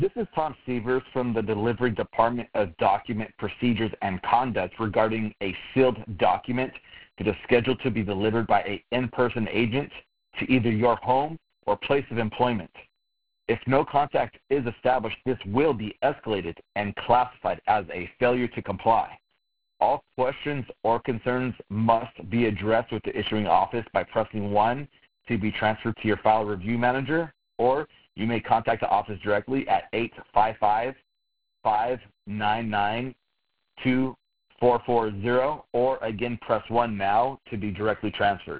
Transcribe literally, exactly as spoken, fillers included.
This is Tom Severs from the Delivery Department of Document Procedures and Conduct regarding a sealed document that is scheduled to be delivered by an in-person agent to either your home or place of employment. If no contact is established, this will be escalated and classified as a failure to comply. All questions or concerns must be addressed with the issuing office by pressing one to be transferred to your file review manager, or you may contact the office directly at eight five five, five nine nine, two four four zero, or again press one now to be directly transferred.